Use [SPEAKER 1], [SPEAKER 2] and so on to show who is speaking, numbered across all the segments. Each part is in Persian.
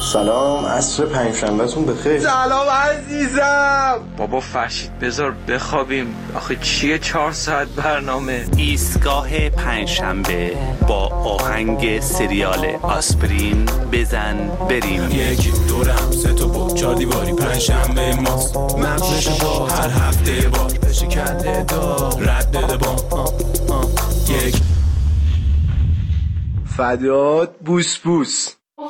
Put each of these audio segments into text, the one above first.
[SPEAKER 1] سلام، عصر پنجشنبهتون بخیر.
[SPEAKER 2] سلام عزیزم.
[SPEAKER 3] بابا فرشید بذار بخوابیم، آخه چیه 4 ساعت برنامه؟
[SPEAKER 4] ایستگاه پنجشنبه با آهنگ سریال آسپرین بزن بریم.
[SPEAKER 5] 1 2 3 تا با 4 دیواری پنجشنبه ماست، مغزش با هر هفته بار بشه کرده دار رد بده با یک
[SPEAKER 2] فدات بوس بوس.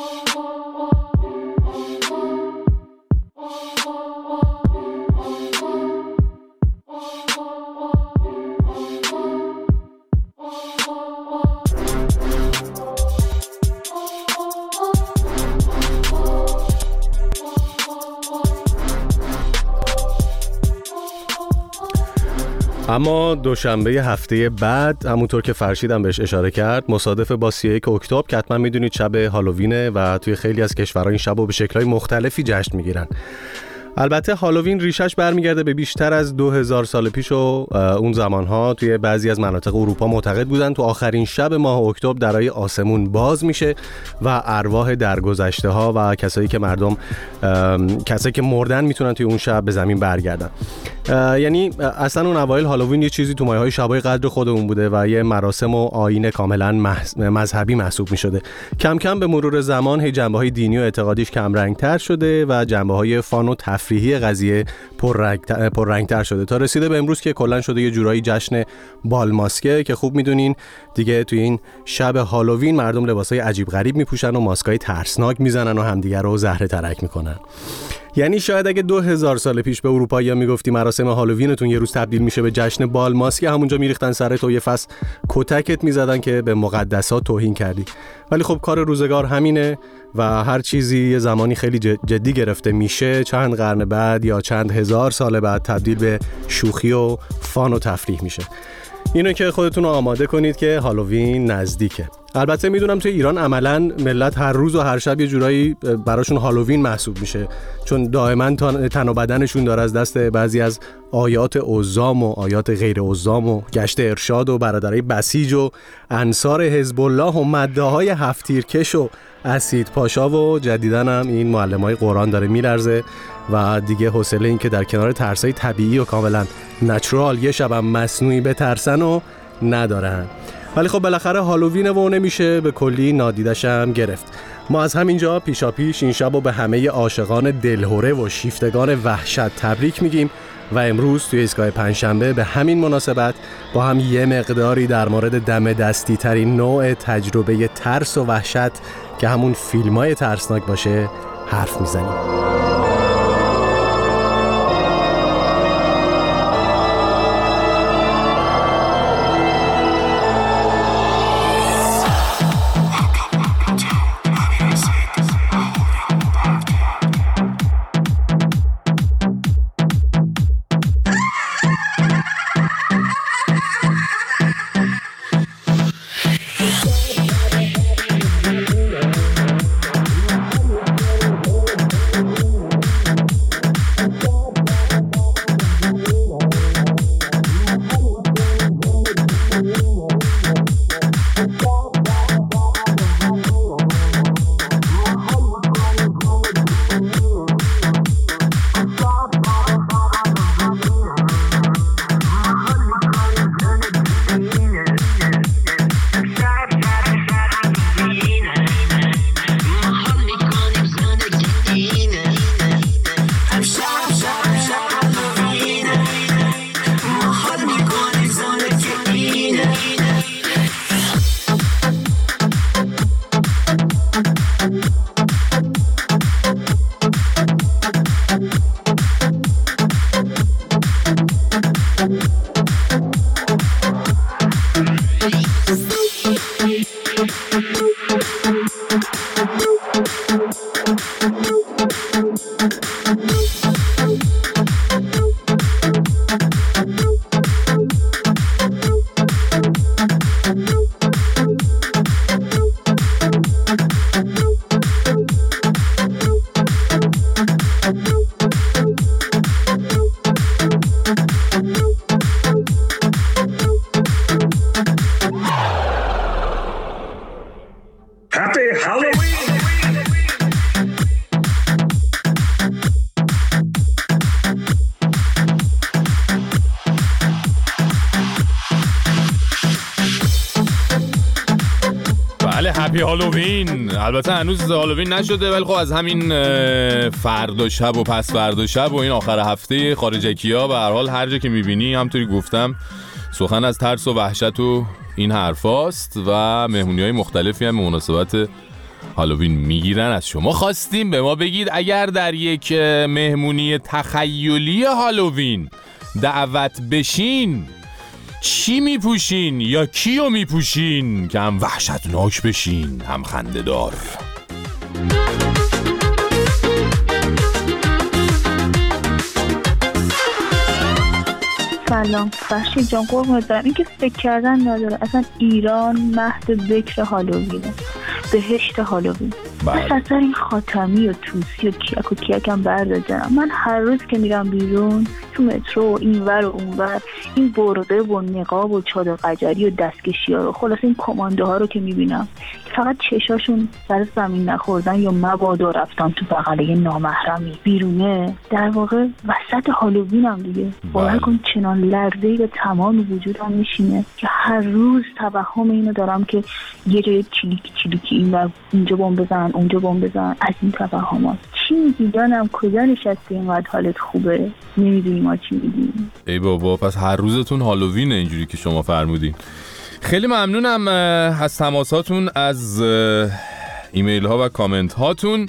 [SPEAKER 6] اما دوشنبه هفته بعد، همونطور که فرشید هم بهش اشاره کرد، مصادف با 31 اکتبر که حتما میدونید شب هالووینه و توی خیلی از کشورها این شب رو به شکل‌های مختلفی جشن میگیرن. البته هالووین ریشش برمیگرده به بیشتر از 2000 سال پیش و اون زمانها توی بعضی از مناطق اروپا معتقد بودن تو آخرین شب ماه اکتبر درای آسمون باز میشه و ارواح درگذشته ها و کسایی که مردن میتونن توی اون شب به زمین برگردن. یعنی اصلا اون اوایل هالووین یه چیزی تو مایه‌های شبای قدر خودمون بوده و یه مراسم و آیین کاملا مذهبی محسوب میشده. کم کم به مرور زمان جنبه‌های دینی و اعتقادیش کم رنگ‌تر شده و جنبه‌های فان و تفریحی قضیه پررنگ‌تر شده تا رسیده به امروز که کلاً شده یه جورایی جشن بالماسکه که خوب میدونین دیگه توی این شب هالووین مردم لباسای عجیب غریب میپوشن و ماسکای ترسناک میزنن و همدیگه رو زهره ترک میکنن. یعنی شاید اگه 2000 سال پیش به اروپایی‌ها میگفتی مراسم هالووینتون یه روز تبدیل میشه به جشن بالماسکه، همونجا میریختن سرت و یه فس کتکت میزدن که به مقدسات توهین کردی. ولی خب کار روزگار همینه و هر چیزی یه زمانی خیلی جدی گرفته میشه، چند قرن بعد یا چند هزار سال بعد تبدیل به شوخی و فان و تفریح میشه. اینو که خودتون رو آماده کنید که هالووین نزدیکه. البته میدونم توی ایران عملاً ملت هر روز و هر شب یه جورایی براشون هالووین محسوب میشه، چون دائما تن و بدنشون داره از دست بعضی از آیات عزام و آیات غیر عزام و گشت ارشاد و برادرای بسیج و انصار حزب الله و مداهای هفت‌تیرکش و اسید پاشا و جدیداً هم این معلمای قرآن داره میلرزه و دیگه حوصله این که در کنار ترسای طبیعی و کاملا نچرال یه شبم مصنوعی بترسن و ندارن. ولی خب بالاخره هالووینه و نمیشه به کلی نادیدش هم گرفت. ما از همینجا پیشاپیش این شب رو به همه عاشقان دلهوره و شیفتگان وحشت تبریک میگیم و امروز توی ایستگاه پنجشنبه به همین مناسبت با هم یه مقداری در مورد دم دستی ترین نوع تجربه ترس و وحشت که همون فیلمای ترسناک باشه حرف میزنیم.
[SPEAKER 7] هپی هالووین. البته هنوز هالووین نشده ولی خب از همین فردا شب و پس فردا شب و این آخر هفته خارجکی‌ها به هر حال هر جا که می‌بینی همونطوری گفتم سخن از ترس و وحشت و این حرفاست و مهمونی‌های مختلفی هم به مناسبت هالووین میگیرن. از شما خواستیم به ما بگید اگر در یک مهمونی تخیلی هالووین دعوت بشین چی میپوشین یا کیو میپوشین که هم وحشتناک بشین هم خنده‌دار.
[SPEAKER 8] سلام فرشید جان، قربونت برم. این که فکر کردن نداره، اصلا ایران مهد ذکر هالووینه، بهشت هالووین. من اصلا این خاتمی و توسی و کیک و کیکم بردارم. من هر روز که میرم بیرون تو مترو اینور و اونور این برده و نقاب و چادر قجری و دستکشی ها رو، خلاص این کماندوها رو که میبینم فقط چشاشون سر زمین نخوردن یا مبادا رفتن تو بغله نامحرمی بیرونه، در واقع وسط هالووینم دیگه. باور کن چنان لرزه‌ای به تمام وجودم میشینه که هر روز توهم اینو دارم که یه جای چیلیکی اینجا بمب بزن اونجا بمب بزن. از این توهمات چی میگی جانم؟ کجا نشستی اینقدر حالت خوبه؟ نمیدونی ما چی میگیم.
[SPEAKER 7] ای بابا، پس هر روزتون هالووینه اینجوری که شما فرمودین. خیلی ممنونم از تماساتون، از ایمیل ها و کامنت هاتون.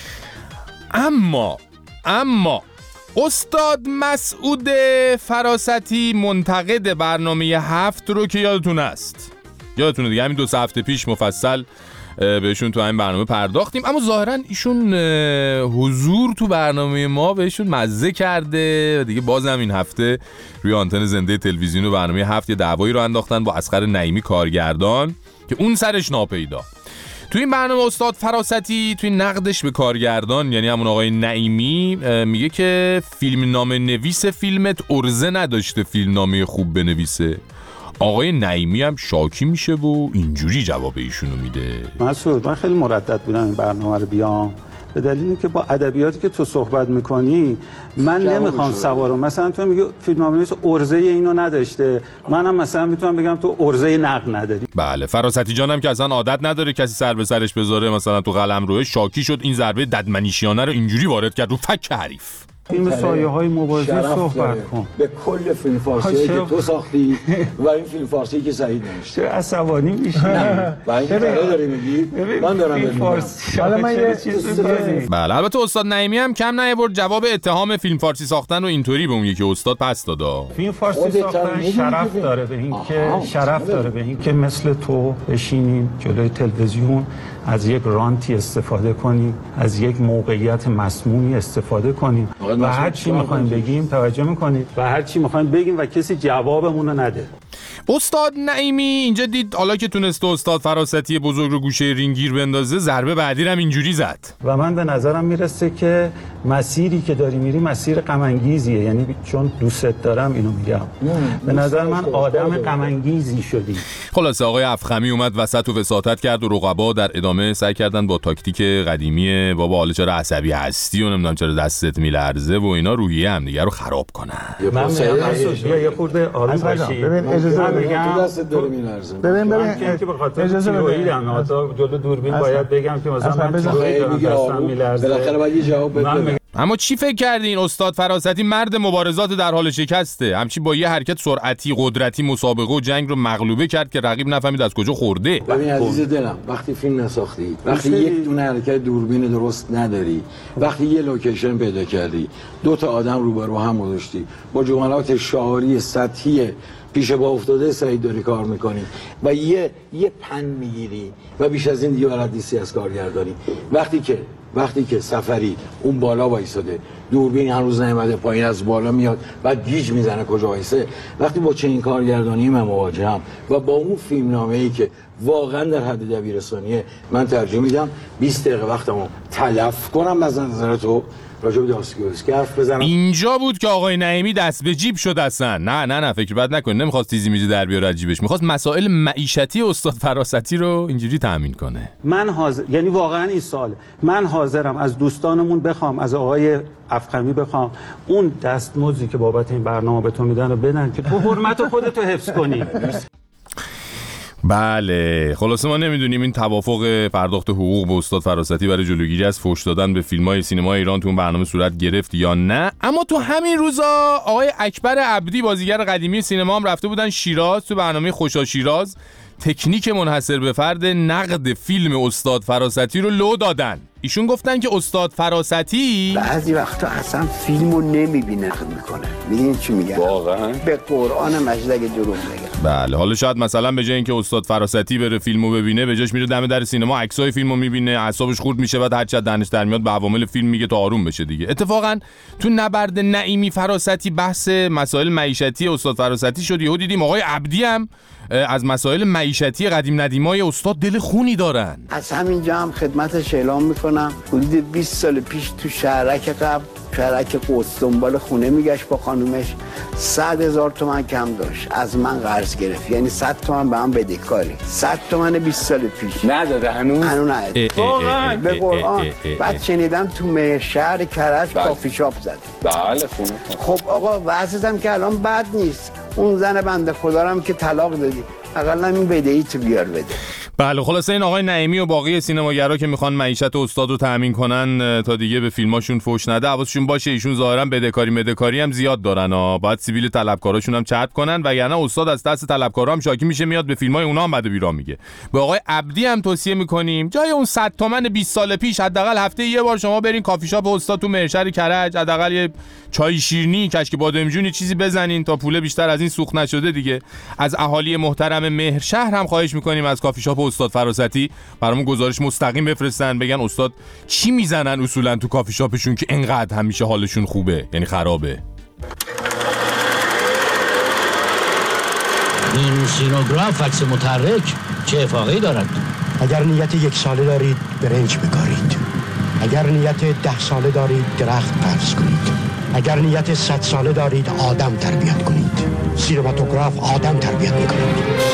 [SPEAKER 7] اما استاد مسعود فراستی منتقد برنامه 7 رو که یادتونه دیگه، همین 2 هفته پیش مفصل بهشون تو همین برنامه پرداختیم، اما ظاهرا ایشون حضور تو برنامه ما بهشون مزه کرده و دیگه بازم این هفته روی آنتن زنده تلویزیون و برنامه 7 یه دعوایی رو انداختن با اصغر نعیمی کارگردان که اون سرش ناپیدا. تو این برنامه استاد فراستی توی نقدش به کارگردان، یعنی همون آقای نعیمی، میگه که فیلمنامه نویس فیلمت ارزه نداشته فیلمنامه خوب بنویسه. آقای نعیمی هم شاکی میشه و اینجوری جواب ایشونو میده.
[SPEAKER 9] مسعود، من خیلی مردد بودم این برنامه رو بیام به دلیل اینکه با ادبیاتی که تو صحبت میکنی من نمیخوام سوارم. مثلا تو میگی فیلمنامه‌نویس ارزه اینو نداشته، منم مثلا میتونم بگم تو ارزه نقد نداری.
[SPEAKER 7] بله، فراستی جانم که اصلا عادت نداره کسی سر به سرش بذاره، مثلا تو قلمروه شاکی شد این ضربه ددمنشیانه رو اینجوری وارد کرد رو فک حریف.
[SPEAKER 9] فیلم سایه‌های مبارزه صحبت کن
[SPEAKER 10] به کل فیلم فارسی که تو ساختی و این فیلم فارسی که سعید نوشته.
[SPEAKER 9] عصبانی میشی
[SPEAKER 10] و این کارا داری میگی من دارم
[SPEAKER 9] فیلم فارسی. حالا من یه چیزی
[SPEAKER 7] بله، البته استاد نعیمی هم کم نیاورد جواب اتهام فیلم فارسی ساختن و اینطوری به اون یکی استاد پس داد.
[SPEAKER 9] فیلم فارسی ساختن شرف داره به اینکه مثل تو بشینیم جلوی تلویزیون از یک رانتی استفاده کنیم، از یک موقعیت مسمومی استفاده کنیم و هر چی میخوایم بگیم توجه میکنید و هر چی میخوایم بگیم و کسی جوابمون رو نده.
[SPEAKER 7] استاد نعیمی اینجا دید حالا که تونسته استاد فراستی بزرگ رو گوشه رینگیر بندازه، ضربه بعدی هم اینجوری زد. و
[SPEAKER 9] من به نظرم میرسه که مسیری که داری میری مسیر غم انگیزیه، یعنی چون دوستت دارم اینو میگم، به نظر من آدم غم انگیزی شدی.
[SPEAKER 7] خلاصه آقای افخمی اومد وسط و وساطت کرد و رقبا در ادامه سعی کردن با تاکتیک قدیمی بابا حالا چرا عصبی هستی و نمیدونم چرا دستت میلرزه و اینا روحیه هم دیگه رو خراب کنن.
[SPEAKER 9] من یه خورده آروم باشی. ببین اجازه بگم
[SPEAKER 10] دستت داره میلرزه.
[SPEAKER 9] ببین که به خاطر تیروئید هم جلو دوربین باید بگم که مثلا من دستم میلرزه.
[SPEAKER 10] بالاخره باید یه جواب بده.
[SPEAKER 7] اما چی فکر کردین استاد فراستی مرد مبارزات در حال شکسته، همچی با یه حرکت سرعتی قدرتی مسابقه و جنگ رو مغلوبه کرد که رقیب نفهمید از کجا خورده.
[SPEAKER 10] ببین عزیز دلم، وقتی فیلم نساختی، وقتی یک دونه حرکت دوربین درست نداری، وقتی یه لوکیشن پیدا کردی، 2 تا آدم روبرو هم گذاشتی، با جملات شعاری سطحی پیش با افتاده سعید داری کار میکنی و یه پن میگیری و بیش از این دیگه بلد نیستی از کارگردانی. وقتی که سفری اون بالا وایساده، دوربین هنوز نیامده پایین، از بالا میاد بعد گیج میزنه کجا وایسه. وقتی با چنین کارگردانی من مواجهم و با اون فیلمنامه‌ای که واقعا در حد دبیرستانیه، من ترجیح میدم 20 دقیقه وقتمو تلف کنم از نظر تو راجع به داستایوفسکی حرف بزنم.
[SPEAKER 7] اینجا بود که آقای نعیمی دست به جیب شد. اصلا نه فکر بد نکن، نمیخواست تیزی میزی در بیاره از جیبش، میخواست مسائل معیشتی استاد فراستی رو اینجوری تامین کنه.
[SPEAKER 9] من حاضر، یعنی واقعا این سال من حاضرم از دوستانمون بخوام، از آقای افخمی بخوام اون دستمزدی که بابت این برنامه به تو میدن رو بدن که تو حرمت خودت رو حفظ کنی.
[SPEAKER 7] بله، خلاصه ما نمیدونیم این توافق پرداخت حقوق به استاد فراستی برای جلوگیری از فحش دادن به فیلم‌های سینما ایران تو اون برنامه صورت گرفت یا نه. اما تو همین روزا آقای اکبر عبدی بازیگر قدیمی سینما هم رفته بودن شیراز تو برنامه خوشا شیراز تکنیک منحصر به فرد نقد فیلم استاد فراستی رو لو دادن. ایشون گفتن که استاد فراستی
[SPEAKER 11] بعضی وقتا اصلا فیلمو نمیبینه نقد میکنه. میدونید چی میگن؟ واقعا به قرآن مجید اگه دروغ بگم.
[SPEAKER 7] بله، حالا شاید مثلا به جای اینکه استاد فراستی بره فیلمو ببینه، به جاش میره دم در سینما عکسای فیلمو میبینه، اعصابش خورد میشه، بعد هر چقدر دهنش در میاد به عوامل فیلم میگه تا آروم بشه دیگه. اتفاقا تو نبرد نعیمی فراستی بحث مسائل معیشتی استاد فراستی شد. یهو دیدیم آقای عبدی هم از مسائل معیشتی قدیم ندیمای استاد دل خونی دارن.
[SPEAKER 11] از همینجا هم خدمتش اعلام میکنم حدود 20 سال پیش تو شهرک قبل، شهرک قدس، دنبال خونه میگشت با خانومش، 100,000 تومان کم داشت، از من قرض گرفت، یعنی 100 تومان به من بدهکاری. 100 تومان 20 سال پیش نداده. هنوز نداده واقعا به قرآن. بعد شنیدم تو شهر کرج کافی شاپ زد. بله خونه. خب آقا واسطم که الان بد نیست. اون زن بنده خدا هم که طلاق دادی، اقلا این بدهی تو بیار بده.
[SPEAKER 7] بله، خلاصه این آقای نعیمی و باقی سینماگرا که میخوان معیشت استاد رو تامین کنن تا دیگه به فیلماشون فحش نده، حواسشون باشه ایشون ظاهرا بدهکاری هم زیاد دارن ها. باید سیبیل طلبکاراشون هم چرب کنن، وگرنه استاد از دست طلبکارا هم شاکی میشه، میاد به فیلمای اونها هم بد و بیرا میگه. به آقای عبدی هم توصیه میکنیم جای اون 100 تومن 20 سال پیش حداقل هفته یه بار شما برین کافی شاپ استاد تو مرشد کرج، حداقل یه چای شیرینی، کشک بادمجونی چیزی بزنین تا پول بیشتر از این سوخت نشده دیگه. از اهالی محترم مهرشهر هم خواهش میکنیم از کافی شاپ استاد فراستی برامون گزارش مستقیم بفرستن، بگن استاد چی میزنن اصولا تو کافی شاپشون که اینقدر همیشه حالشون خوبه، یعنی خرابه.
[SPEAKER 12] این سینوگراف عکس متحرک چه افاقه‌ای دارد؟
[SPEAKER 13] اگر نیت 1 ساله دارید برنج بکارید، اگر نیت 10 ساله دارید درخت پرس کنید، اگر نیت 100 ساله دارید آدم تربیت کنید. سینماتوگراف آدم تربیت میکنید.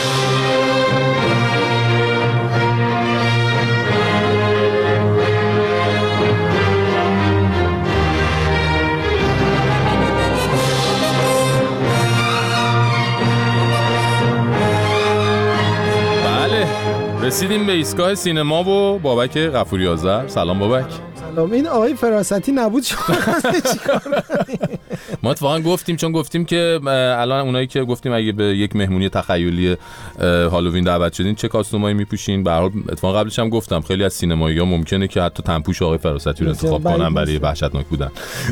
[SPEAKER 7] رسیدیم به ایستگاه سینما و بابک غفوری آذر. سلام بابک.
[SPEAKER 14] سلام. این آقای فراستی نبود شما چیکار کنید؟
[SPEAKER 7] ما اتفاقا گفتیم، چون گفتیم که الان اونایی که گفتیم اگه به یک مهمونی تخیلی هالووین دعوت شدین چه کاستومایی میپوشین. به هر حال اتفاقا قبلش هم گفتم خیلی از سینمایی‌ها ممکنه که حتی تنپوش آقای فراستی رو انتخاب کنن برای وحشتناک بودن.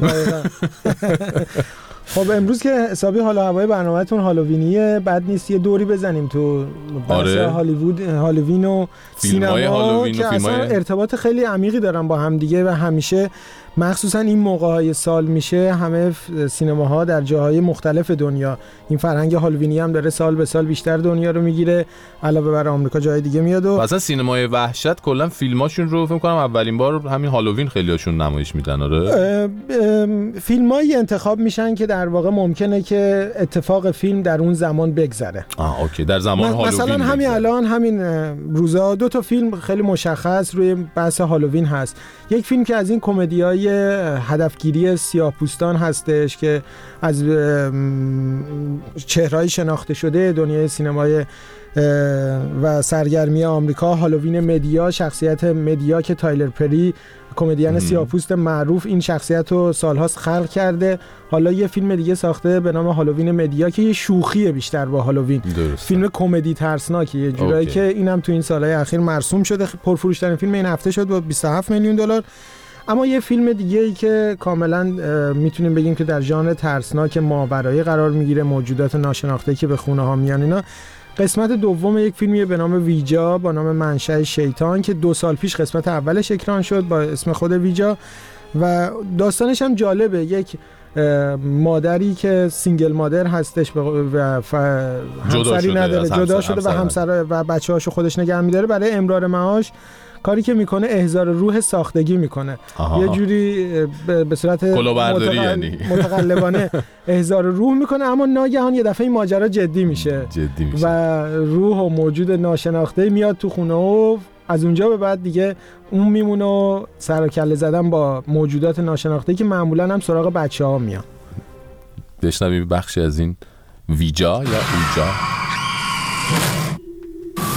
[SPEAKER 14] خب امروز که حسابی حال و هوای برنامه‌تون هالووینیه، بد نیست یه دوری بزنیم تو بحث هالووین و سینما که اصلا ارتباط خیلی عمیقی دارن با هم دیگه و همیشه مخصوصا این موقع‌های سال میشه همه سینماها در جاهای مختلف دنیا این فرهنگ هالووینی هم داره سال به سال بیشتر دنیا رو میگیره، علاوه بر آمریکا جای دیگه میاد. و
[SPEAKER 7] اصلا سینمای وحشت کلا فیلماشون رو فکر کنم اولین بار همین هالووین خیلیاشون نمایش میدن. آره
[SPEAKER 14] فیلمایی انتخاب میشن که در واقع ممکنه که اتفاق فیلم در اون زمان بگذره.
[SPEAKER 7] اوکی، در زمان هالووین
[SPEAKER 14] مثلا همین الان همین روزا 2 تا فیلم خیلی مشخص روی بحث هالووین هست. یک فیلم که از این کمدیای هدفگیری سیاه‌پوستان هستش که از چهره‌های شناخته شده دنیای سینمای و سرگرمی آمریکا، هالووین مدیا، شخصیت مدیا که تایلر پری کمدین سیاه‌پوست معروف این شخصیت رو سالهاست خلق کرده. حالا یه فیلم دیگه ساخته به نام هالووین مدیا که یه شوخیه بیشتر با هالووین. فیلم کمدی ترسناکه یه جورایی که اینم تو این سالهای اخیر مرسوم شده. پرفروش‌ترین فیلم این هفته شد با 27 میلیون دلار. اما یه فیلم دیگه‌ای که کاملا میتونیم بگیم که در ژانر ترسناک ماورایی قرار میگیره، موجودات ناشناخته که به خونه ها میان اینا، قسمت دوم یک فیلمیه به نام ویجا با نام منشأ شیطان که 2 سال پیش قسمت اولش اکران شد با اسم خود ویجا و داستانش هم جالبه. یک مادری که سینگل مادر هستش و همسری نداره، جدا شده و همسر و بچه‌هاشو خودش نگه می‌داره، برای امرار معاش کاری که میکنه احضار روح ساختگی میکنه. یه جوری به صورت متقلبانه احضار روح میکنه، اما ناگهان یه دفعه این ماجرا جدی میشه و روح و موجود ناشناخته میاد تو خونه و از اونجا به بعد دیگه اون میمونه و سر و کله زدن با موجودات ناشناخته که معمولا هم سراغ بچه‌ها میان.
[SPEAKER 7] بشنویم بخشی از این ویجا یا اوجا.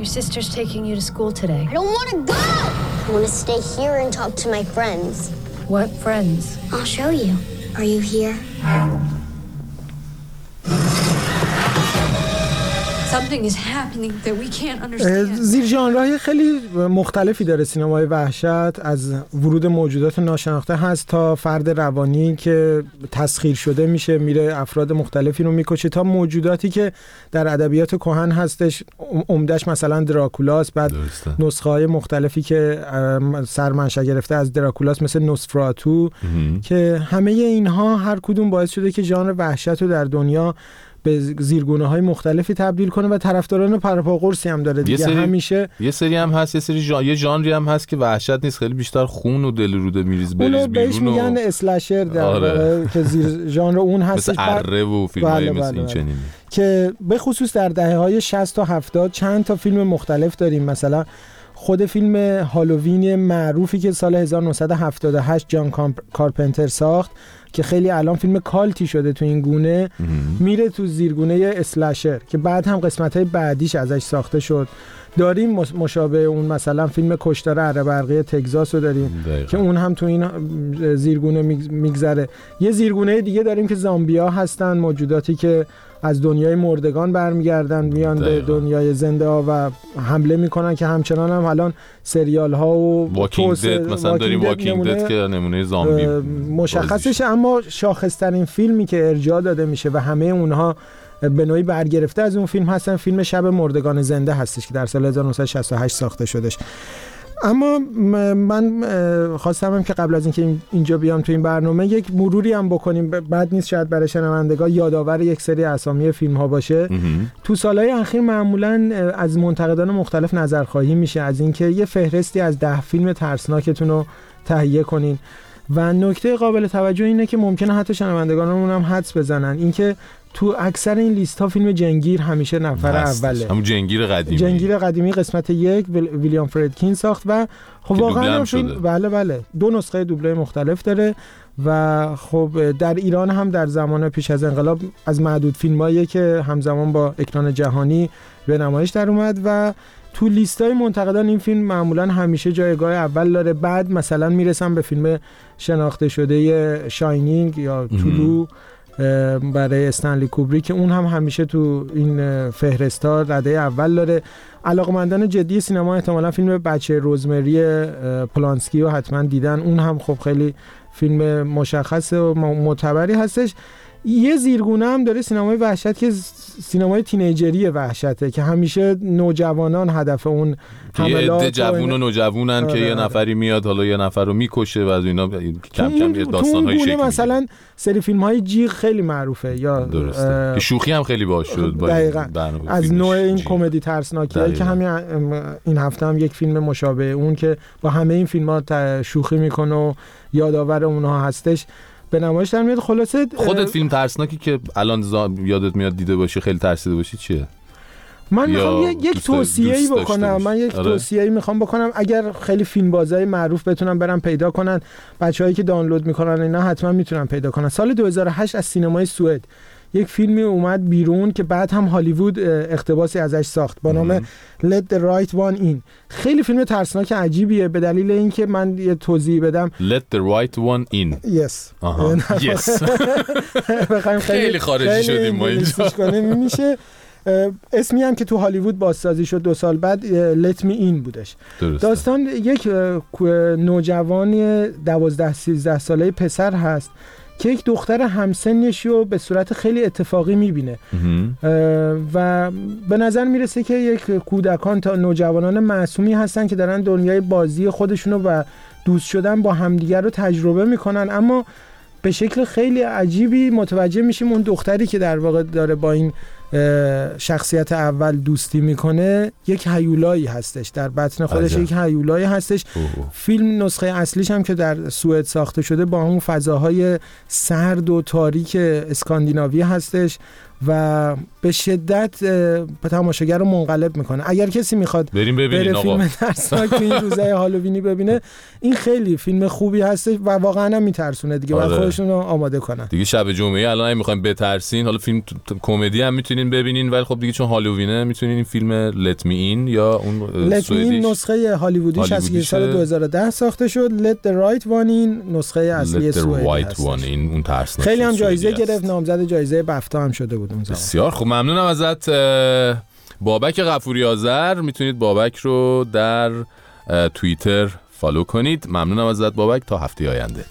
[SPEAKER 15] Your sister's taking you to school today.
[SPEAKER 16] I don't want to go! I want to stay here and talk to my friends.
[SPEAKER 15] What friends?
[SPEAKER 16] I'll show you. Are you here?
[SPEAKER 15] Something is happening that we can't understand.
[SPEAKER 14] زیر ژانرهای خیلی مختلفی داره سینمای وحشت، از ورود موجودات ناشناخته هست تا فرد روانی که تسخیر شده میشه میره افراد مختلفی رو میکشه تا موجوداتی که در ادبیات کهن هستش، عمدش مثلا دراکولاس، بعد نسخه های مختلفی که سرمنشأ گرفته از دراکولاس مثل نوسفراتو که همه اینها هر کدوم باعث شده که ژانر وحشت رو در دنیا به زیرگونه‌های مختلفی تبدیل کنه و طرفداران پرپاقرصی هم داره دیگه. همیشه
[SPEAKER 7] یه سری هم هست، یه ژانری هم هست که وحشت نیست، خیلی بیشتر خون و دل روده میریز بریز بیرون.
[SPEAKER 14] بهش میگن اسلشر در واقع که زیر ژانر اون هست،
[SPEAKER 7] مثل اره و فیلم‌های مثل این چنینی
[SPEAKER 14] که به خصوص در دهه‌های 60 تا 70 چند تا فیلم مختلف داریم. مثلا خود فیلم هالووین معروفی که سال 1978 جان کارپنتر ساخت که خیلی الان فیلم کالتی شده تو این گونه، میره تو زیرگونه اسلشر که بعد هم قسمت‌های بعدیش ازش ساخته شد. داریم مشابه اون مثلا فیلم کشتار اره برقی تگزاس رو داریم که اون هم تو این زیرگونه میگذره. یه زیرگونه دیگه داریم که زامبیا هستن، موجوداتی که از دنیای مردگان برمیگردن میان به دنیای زنده ها و حمله میکنن که همچنان هم الان سریال ها و
[SPEAKER 7] واکینگ دد مثلا داریم، واکینگ دد که نمونه زامبی
[SPEAKER 14] مشخصشه. اما شاخص‌ترین فیلمی که ارجاع داده میشه و همه اونها به نوعی برگرفته از اون فیلم هستن، فیلم شب مردگان زنده هستش که در سال 1968 ساخته شدش. اما من خواستم که قبل از اینکه اینجا بیام تو این برنامه یک مروری هم بکنیم، بد نیست شاید برای شنوندگان یادآور یک سری اسامی فیلم ها باشه. تو سالهای اخیر معمولا از منتقدان مختلف نظرخواهی میشه از اینکه یه فهرستی از 10 فیلم ترسناکتون رو تهیه کنین و نکته قابل توجه اینه که ممکنه حتی شنوندگانمون هم حدس بزنن اینکه تو اکثر این لیست ها فیلم جنگیر همیشه نفر اوله.
[SPEAKER 7] همون جنگیر قدیمی
[SPEAKER 14] قسمت 1 ویلیام فریدکین ساخت و خب واقعا فیلم بله 2 نسخه دوبله مختلف داره و خب در ایران هم در زمان پیش از انقلاب از معدود فیلمایی که همزمان با اکران جهانی به نمایش در اومد و تو لیستای منتقدان این فیلم معمولا همیشه جایگاه اول داره. بعد مثلا میرسن به فیلم شناخته شده شاینینگ یا طلوع برای استنلی کوبریک که اون هم همیشه تو این فهرستا رده اول داره. علاقمندان جدی سینما احتمالاً فیلم بچه روزمری پولانسکی رو حتما دیدن، اون هم خب خیلی فیلم مشخص و معتبری هستش. یه زیرگونه هم داره سینمای وحشت که سینمای تینیجری وحشته که همیشه نوجوانان هدف اون حملات،
[SPEAKER 7] یه جوون و نوجوانن که یه نفری میاد حالا یه نفر رو میکشه و از اینا کم کم یه داستان‌های شکلی
[SPEAKER 14] مثلا سری فیلم‌های جیغ خیلی معروفه یا
[SPEAKER 7] درسته شوخی هم خیلی باش شد
[SPEAKER 14] دقیقاً از نوع این کمدی ترسناکیه که همین این هفته هم یک فیلم مشابه اون که با همه این فیلم‌ها شوخی میکنه و یادآور اونها هستش به نمایش در میاد. خلاصه
[SPEAKER 7] خودت فیلم ترسناکی که الان یادت میاد دیده باشی خیلی ترسیده باشی چیه؟
[SPEAKER 14] من میخوام یک توصیه‌ای بکنم. توصیه‌ای میخوام بکنم اگر خیلی فیلمبازای معروف بتونن برن پیدا کنن، بچه‌هایی که دانلود میکنن اینا حتما میتونن پیدا کنن. سال 2008 از سینمای سوئد یک فیلمی اومد بیرون که بعد هم هالیوود اقتباسی ازش ساخت با نام Let the Right One In. خیلی فیلم ترسناک عجیبیه به دلیل اینکه من یه توضیح بدم.
[SPEAKER 7] Let the Right One In.
[SPEAKER 14] Yes.
[SPEAKER 7] Yes. خیلی خارجی شدیم ما اینجا.
[SPEAKER 14] میشه اسمی هم که تو هالیوود بازسازی شد 2 سال بعد Let Me In بودش. داستان یک نوجوان 12-13 ساله پسر هست که یک دختر همسنش رو به صورت خیلی اتفاقی میبینه و به نظر میرسه که یک کودکان تا نوجوانان معصومی هستن که دارن دنیای بازی خودشونو و دوست شدن با همدیگر رو تجربه میکنن، اما به شکل خیلی عجیبی متوجه میشیم اون دختری که در واقع داره با این شخصیت اول دوستی میکنه یک هیولایی هستش، در بطن خودش یک هیولایی هستش. فیلم نسخه اصلیش هم که در سوئد ساخته شده با اون فضاهای سرد و تاریک اسکاندیناوی هستش و به شدت تماشاگر رو منقلب میکنه. اگر کسی میخواد بره فیلم ترسناک تو این روزهای هالووینی ببینه، این خیلی فیلم خوبی هست و واقعا هم میترسونه دیگه. باید خودشون رو آماده کنن
[SPEAKER 7] دیگه. شب جمعه الان میخوایم بترسین، حالا فیلم کمدی هم میتونین ببینین، ولی خب دیگه چون هالووینه میتونین این فیلم Let Me In یا اون
[SPEAKER 14] سوئدیش نسخه هالیوودیش از سال 2010 ساخته شد. Let the Right One In نسخه اصلی سوئدی هست.
[SPEAKER 7] اون ترسناک
[SPEAKER 14] خیلی هم جایزه گرفت، نامزد جایزه بفتا هم شده بود اون زمان.
[SPEAKER 7] بسیار خوب، ممنونم ازت بابک غفوری آذر. میتونید بابک رو در توییتر فالو کنید. ممنونم ازت بابک، تا هفته آینده.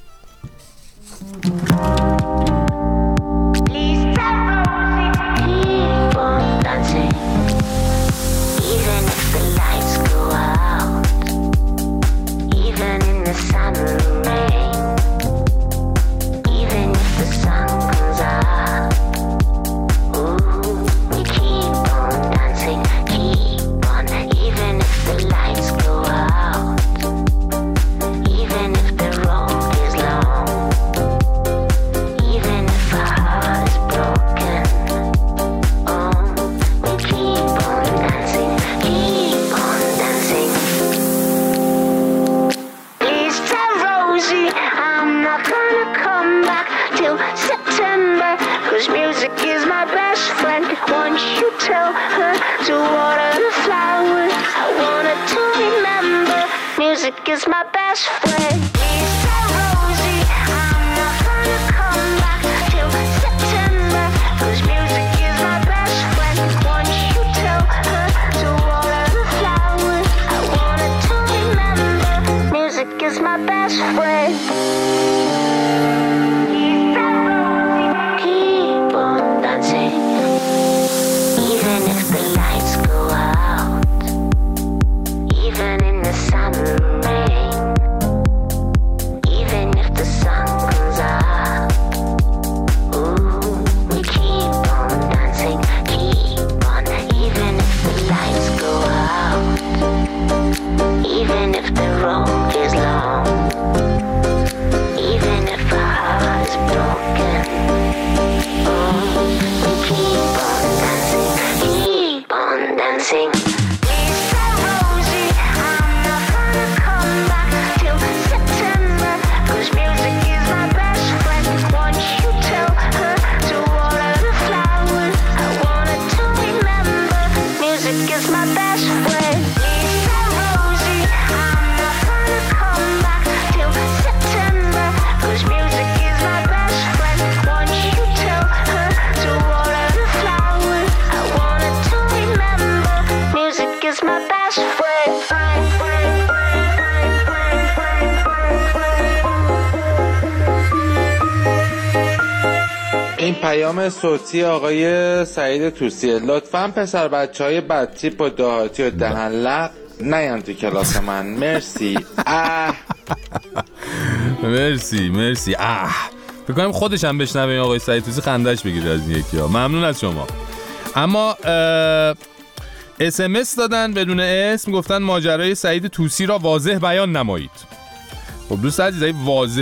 [SPEAKER 17] Is my best friend. Please tell Rosie I'm not gonna come back till September, 'cause music is my best friend. Once you tell her to water the flowers, I want her to remember music is my best friend. Please tell Rosie, keep on dancing, even if the lights go out, even in the summer.
[SPEAKER 3] این پیام صوتی آقای سعید توسیه. لطفاً پسر بچهای بدتیپ و دهاتی و دهن لق نیان تو کلاس من. مرسی.
[SPEAKER 7] مرسی. فکر کنم خودش هم بشنوه آقای سعید توسی خندش بگیره از این یکی ها. ممنون از شما. اما SMS دادن بدون اسم، گفتن ماجرای سعید توسی را واضح بیان نمایید. خب دوست عزیزای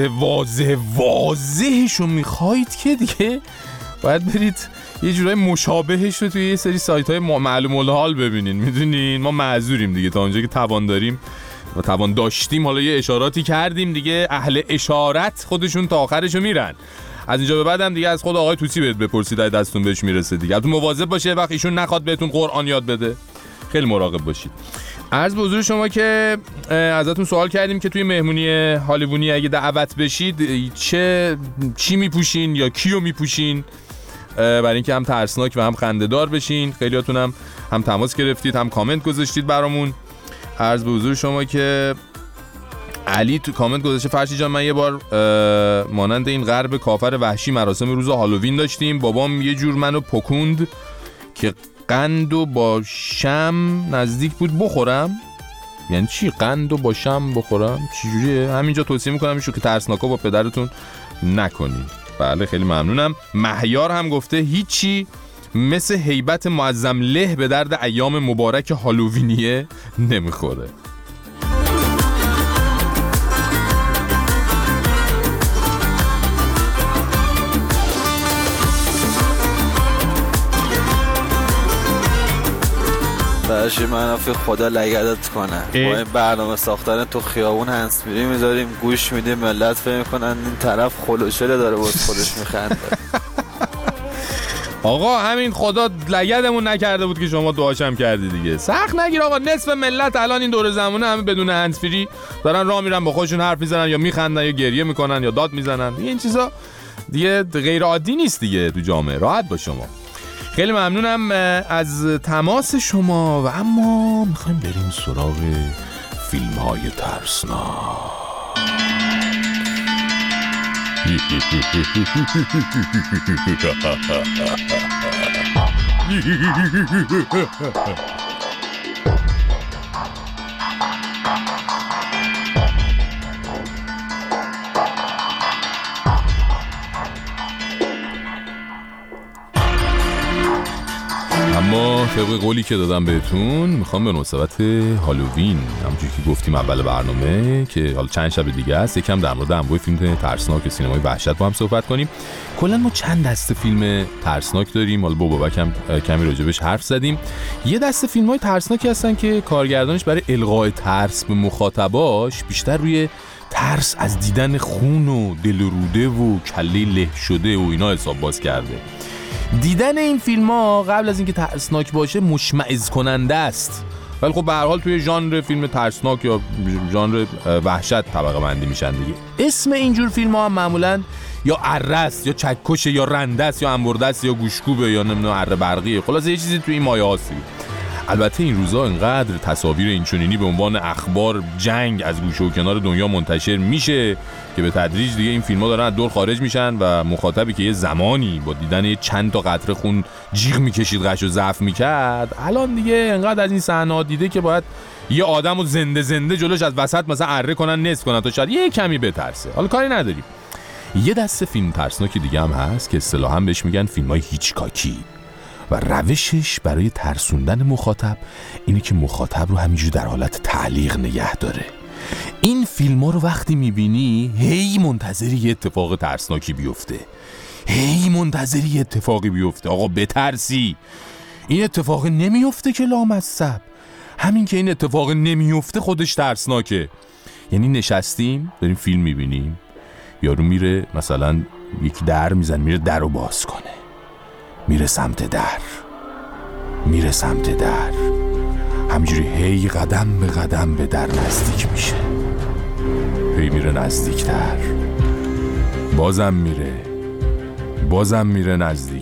[SPEAKER 7] واضحشو میخواید که دیگه باید برید یه جورای مشابهش رو توی یه سری سایت‌های معلوم الحال ببینین. میدونین ما معذوریم دیگه، تا اونجا که توان داریم و توان داشتیم حالا یه اشاراتی کردیم دیگه. اهل اشارت خودشون تا آخرشو میرن. از اینجا به بعد هم دیگه از خود آقای توسی بهت بپرسید اگه دستتون بهش میرسه دیگه. البته مواظب باشه وقتی ایشون نخواد بهتون قرآن یاد بده، خیلی مراقب باشید. عرض به حضور شما که ازتون سوال کردیم که توی مهمونی هالیوودی اگه دعوت بشید چی میپوشین یا کیو میپوشین، برای اینکه هم ترسناک و هم خنده‌دار بشین. خیلیاتون هم تماس گرفتید، هم کامنت گذاشتید برامون. عرض به حضور شما که علی تو کامنت گذاشته فرشی جان من یه بار مانند این غرب کافر وحشی مراسم روز هالووین داشتیم. بابام یه جور منو پکوند که قندو با شم نزدیک بود بخورم. یعنی چی قندو با شم بخورم؟ چجوریه؟ همینجا توصیه میکنم ایشو که ترسناکا با پدرتون نکنید. بله خیلی ممنونم. مهیار هم گفته هیچی مثل هیبت معظم له به درد ایام مبارک هالووینیه نمیخوره.
[SPEAKER 18] داشتی منافی خدا لگدت کنه. با این برنامه ساختن تو خیابون هنسفری میذاریم گوش میدیم، ملت فکر میکنن این طرف خلوشله داره باز خودش میخنده.
[SPEAKER 7] آقا همین خدا لگدمون نکرده بود که شما دعاشم کردی دیگه. سخت نگیر آقا، نصف ملت الان این دور زمانه همه بدون هندزفری دارن راه میرن، با خودشون حرف میزنن یا میخندن یا گریه میکنن یا داد میزنن. این چیزا دیگه غیر عادی نیست دیگه تو جامعه. راحت با شما. خیلی ممنونم از تماس شما و اما میخوایم بریم سراغ فیلم های ترسناک. اما طبق قولی که دادم بهتون میخوام به مناسبت هالووین، همونجوری که گفتیم اول برنامه که حالا چند شب دیگه است، یکم در مورد انواع فیلم ترسناک سینمای وحشت با هم صحبت کنیم. کلا ما چند دسته فیلم ترسناک داریم، حالا با بابک هم کمی راجبش حرف زدیم. یه دسته فیلم‌های ترسناکی هستن که کارگردانش برای القاء ترس به مخاطباش بیشتر روی ترس از دیدن خون و دل روده و کله له شده و اینا حساب باز کرده. دیدن این فیلم ها قبل از اینکه ترسناک باشه مشمئز کننده است، ولی خب به هر حال توی ژانر فیلم ترسناک یا ژانر وحشت طبقه بندی میشن دیگه. اسم اینجور فیلم ها هم معمولا یا اره است یا چکش یا رنده است یا انبرده است یا گوشکوبه یا نمیدونم اره برقیه، خلاصه یه چیزی توی این مایه هاست. البته این روزا انقدر تصاویر اینچنینی به عنوان اخبار جنگ از گوشه و کنار دنیا منتشر میشه که به تدریج دیگه این فیلم‌ها دارن از دور خارج میشن و مخاطبی که یه زمانی با دیدن چند تا قطره خون جیغ میکشید، غش و ضعف میکرد، الان دیگه انقدر از این صحنه‌ها دیده که باید یه آدمو زنده زنده جلوش از وسط مثلا اره کنن، نصف کنن تا شاید یه کمی بترسه. حالا کاری نداریم. یه دسته فیلم ترسناک دیگه هم هست که اصطلاحاً بهش میگن فیلم‌های هیچکاکی و روشش برای ترسوندن مخاطب اینه که مخاطب رو همینجور در حالت تعلیق نگه داره. این فیلم ها رو وقتی میبینی هی منتظری یه اتفاق ترسناکی بیفته، هی منتظری یه اتفاقی بیفته، آقا بترسی. این اتفاق نمیفته که لامصب، همین که این اتفاق نمیفته خودش ترسناکه. یعنی نشستیم داریم فیلم میبینیم، یارو میره مثلا یک در میزن، میره در رو باز کنه، میره سمت در همجوری هی قدم به قدم به در نزدیک میشه، هی میره نزدیکتر، بازم میره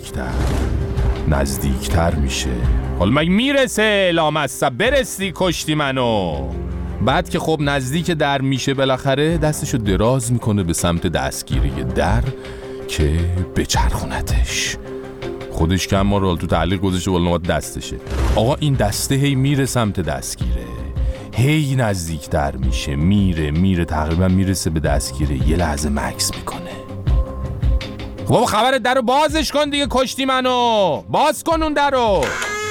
[SPEAKER 7] نزدیکتر میشه. حالا مگه میرسه لامصب؟ برسی کشتی منو. بعد که خب نزدیک در میشه بالاخره دستشو دراز میکنه به سمت دستگیری در که بچرخونتش. خودش که اما رو تو تعلیق گذاشته بالا نوبت دستشه. آقا این دسته هی میره سمت دستگیره، هی نزدیکتر میشه، میره تقریبا میرسه به دستگیره، یه لحظه مکس میکنه. خب خبر در رو بازش کن دیگه، کشتی منو، باز کن اون در رو.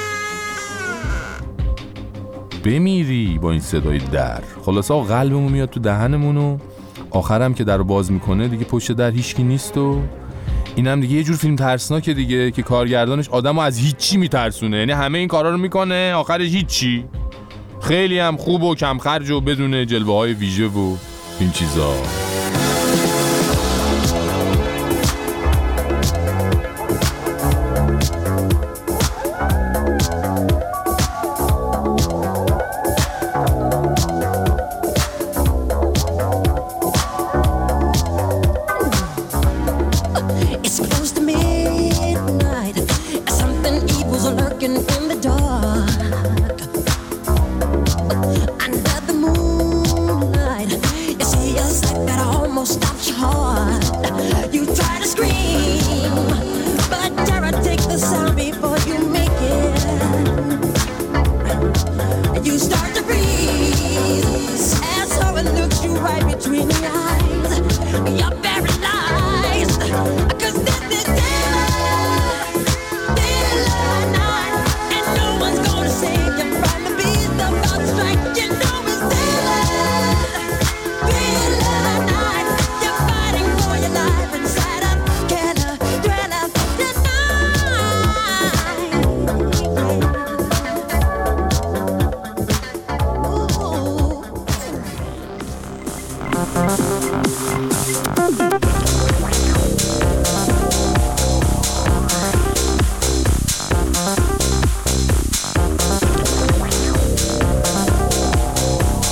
[SPEAKER 7] بمیری با این صدای در. خلاصه آقا قلبمون میاد تو دهنمون و آخرم که در رو باز میکنه دیگه پشت در هیچکی نیست و اینم دیگه یه جور فیلم ترسناکه دیگه که کارگردانش آدمو از هیچی میترسونه. یعنی همه این کارا رو میکنه آخرش هیچی. خیلی هم خوب و کم خرج و بدون جلوه های ویژه و این چیزا.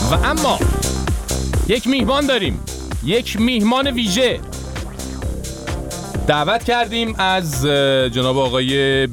[SPEAKER 7] و اما یک میهمان داریم، یک میهمان ویژه دعوت کردیم از جناب آقای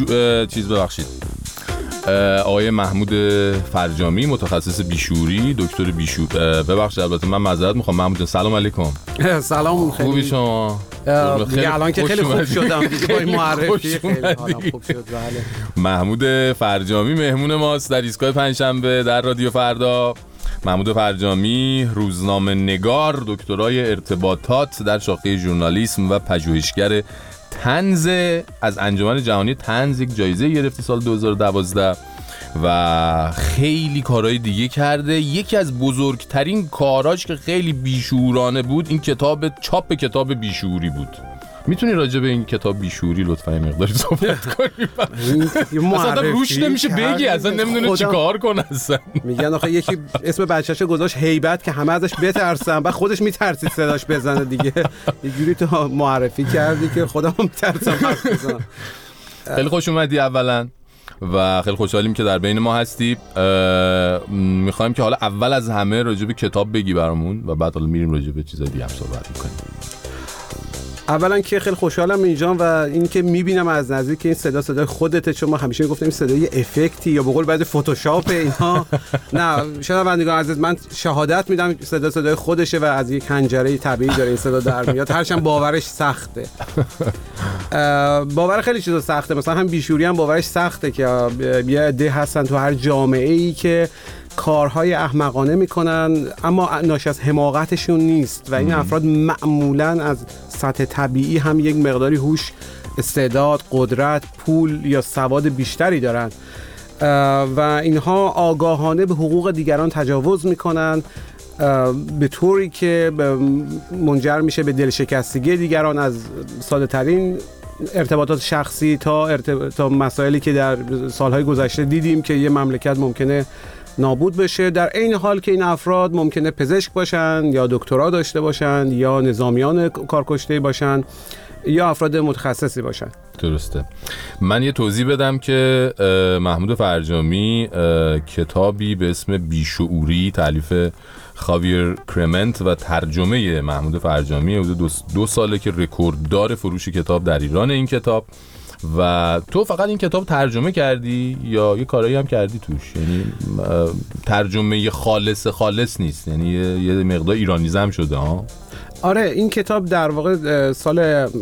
[SPEAKER 7] آقای محمود فرجامی، متخصص بیشوری، دکتر ببخشید البته من معذرت میخوام. محمود سلام علیکم.
[SPEAKER 19] سلام.
[SPEAKER 7] خوبی شما؟
[SPEAKER 19] الان که خیلی خوب شدم دیگه با این معرفی خیلی حالم خوب شد. بله.
[SPEAKER 7] محمود فرجامی مهمون ماست در ایستگاه پنجشنبه در رادیو فردا. محمود فرجامی روزنامه نگار، دکترای ارتباطات در شاخه ژورنالیسم و پژوهشگر طنز از انجمن جهانی طنز یک جایزه گرفته سال 2012 و خیلی کارهای دیگه کرده. یکی از بزرگترین کاراش که خیلی بیشورانه بود این چاپ کتاب بیشوری بود. میتونی راجع به این کتاب بیشوری لطفا یه مقداری صحبت کنی؟ اصلا روش نمیشه بگی، اصلا نمیدونه چی کار کنه. اصلا
[SPEAKER 19] میگن آخه یکی اسم بچه‌شو گذاشت هیبت که همه ازش بترسن، بعد خودش میترسید صداش بزنه دیگه. یه جوری تو معرفی کردی که خودم میترسم حرف بزنم.
[SPEAKER 7] خیلی خوش اومدی اولا و خیلی خوشحالیم که در بین ما هستی. میخوایم که حالا اول از همه راجع به کتاب بگی برامون و بعد حالا میریم راجع به چیزای دیگه هم صحبت میکنیم.
[SPEAKER 19] اولا که خیلی خوشحالم اینجا و این که میبینم از نزدیک این صدای خودته، چون ما همیشه گفتیم صدای افکتی یا به قول بعد فتوشاپ اینها. نه شنوندگان عزیز، من شهادت میدم صدای خودشه و از یک حنجره طبیعی داره این صدا در میاد، هرچند باورش سخته. باور خیلی چیزا سخته، مثلا هم بیشوری هم باورش سخته که یه عده هستن تو هر جامعه‌ای که کارهای احمقانه میکنن اما ناشی از حماقتشون نیست و این افراد معمولاً از سطح طبیعی هم یک مقداری هوش، استعداد، قدرت، پول یا سواد بیشتری دارن و اینها آگاهانه به حقوق دیگران تجاوز میکنن به طوری که منجر میشه به دلشکستگی دیگران، از ساده ترین ارتباطات شخصی تا مسائلی که در سالهای گذشته دیدیم که یه مملکت ممکنه نابود بشه، در این حال که این افراد ممکنه پزشک باشن یا دکترا داشته باشن یا نظامیان کارکشته باشن یا افراد متخصصی باشن.
[SPEAKER 7] درسته. من یه توضیح بدم که محمود فرجامی کتابی به اسم بیشعوری تالیف خاویر کرمنت و ترجمه محمود فرجامی حدود 2 ساله که رکورددار فروش کتاب در ایران این کتاب. و تو فقط این کتاب ترجمه کردی یا یه کارایی هم کردی توش؟ یعنی ترجمه خالص نیست، یعنی یه مقدار ایرانیزه هم شده ها؟
[SPEAKER 19] آره، این کتاب در واقع سال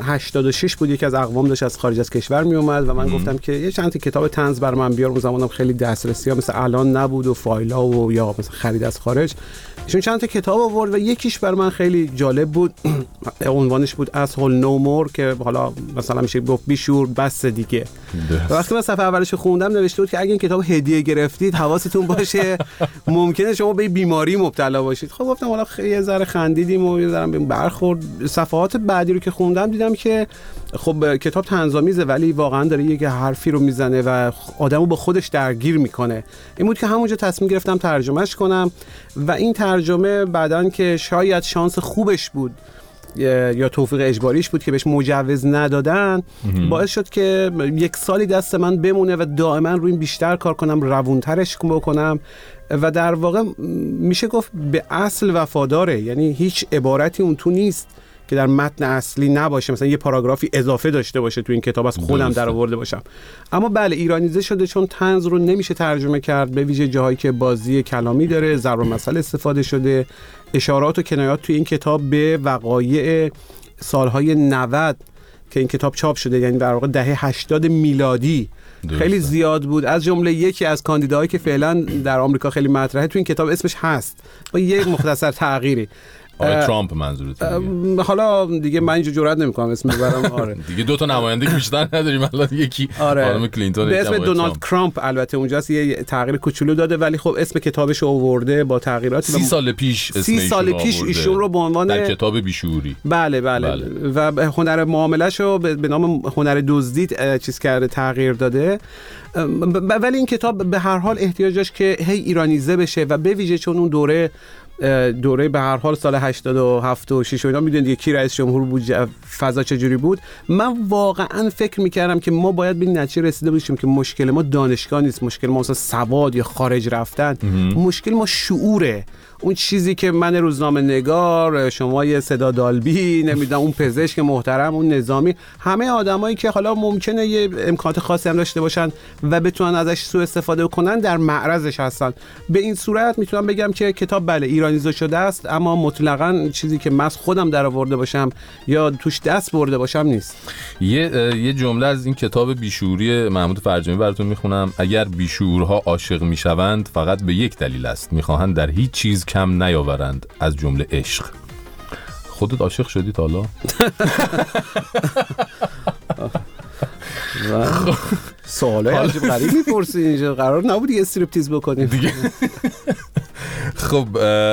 [SPEAKER 19] 86 بود، یکی از اقوام داشت از خارج از کشور می اومد و من گفتم که یه چند تا کتاب طنز بر من بیار. اون زمانم خیلی دسترسی ها مثل الان نبود و فایل‌ها و یا مثلا خرید از خارج. ایشون چند تا کتاب آورد و یکیش بر من خیلی جالب بود. عنوانش بود Asshole No More که حالا مثلا میشه گفت بیشور بس دیگه. و وقتی من صفحه اولش خوندم نوشته بود که اگه این کتاب هدیه گرفتید حواستون باشه ممکنه شما به بیماری مبتلا باشید. خب گفتم حالا یه ذره خندیدیم و یه ذره برخورد. صفحات بعدی رو که خوندم دیدم که خب کتاب طنزآمیزه ولی واقعا داره یک حرفی رو میزنه و آدمو با خودش درگیر میکنه. این بود که همونجا تصمیم گرفتم ترجمهش کنم و این ترجمه بعدن که شاید شانس خوبش بود یا توفیق اجباریش بود که بهش مجوز ندادن باعث شد که 1 سالی دست من بمونه و دائما روی این بیشتر کار کنم، روونترش بکنم و در واقع میشه گفت به اصل وفاداره. یعنی هیچ عبارتی اون تو نیست که در متن اصلی نباشه، مثلا یه پاراگرافی اضافه داشته باشه تو این کتاب از خودم در آورده باشم. اما بله ایرانیزه شده چون طنز رو نمیشه ترجمه کرد، به ویژه جاهایی که بازی کلامی داره، ضرب المثل استفاده شده، اشارات و کنایات توی این کتاب به وقایع سالهای 90 که این کتاب چاپ شده، یعنی در واقع دهه 80 میلادی خیلی زیاد بود. از جمله یکی از کاندیداهایی که فعلا در آمریکا خیلی مطرحه تو این کتاب اسمش هست با یک مختصر تغییری.
[SPEAKER 7] آقای ترامپ منظورته؟
[SPEAKER 19] حالا دیگه من اینجا جرئت نمی‌کنم اسم ببرم. آره
[SPEAKER 7] دیگه 2 تا نماینده بیشتر نداریم الان، یکی خانم کلینتون
[SPEAKER 19] به اسم دونالد ترامپ البته اونجاست یه تغییر کوچولو داده ولی خب اسم کتابش رو آورده با تغییراتی.
[SPEAKER 7] 30 سال پیش اسم
[SPEAKER 19] 30 سال پیش ایشون رو به عنوان
[SPEAKER 7] در کتاب بیشعوری
[SPEAKER 19] بله و هنر معامله‌ش رو به نام هنر دزدی چیز کرده، تغییر داده. ولی این کتاب به هر حال احتیاج داشت که هی ایرانیزه بشه و به ویژه چون اون دوره دوره به هر حال سال 87 و 6 و اینا میدونید دیگه کی رئیس جمهور بود، فضا چجوری بود. من واقعا فکر میکردم که ما باید به این نتیجه رسیده باشیم که مشکل ما دانشگاه نیست، مشکل ما مثلا سواد یا خارج رفتن، مشکل ما شعوره. اون چیزی که من روزنامه نگار، شما یه صدا دالبی، نمیدونم اون پزشک محترم، اون نظامی، همه آدمایی که حالا ممکنه یه امکانات خاصی هم داشته باشن و بتونن ازش سوء استفاده کنن در معرضش هستن. به این صورت میتونم بگم که کتاب بله ایرانیزه شده است، اما مطلقاً چیزی که من خودم درآورده باشم یا توش دست برده باشم نیست.
[SPEAKER 7] یه جمله از این کتاب بیشعوری محمود فرجامی براتون میخونم. اگر بیشعورها عاشق میشوند فقط به یک دلیل است، میخواهند در هیچ چیز کم نیاورند، از جمله عشق. خودت عاشق شدی تا حالا؟
[SPEAKER 19] سوالای عجیب غریب میپرسی، اینجا قرار نبود یه استریپتیز بکنیم دیگه.
[SPEAKER 7] خب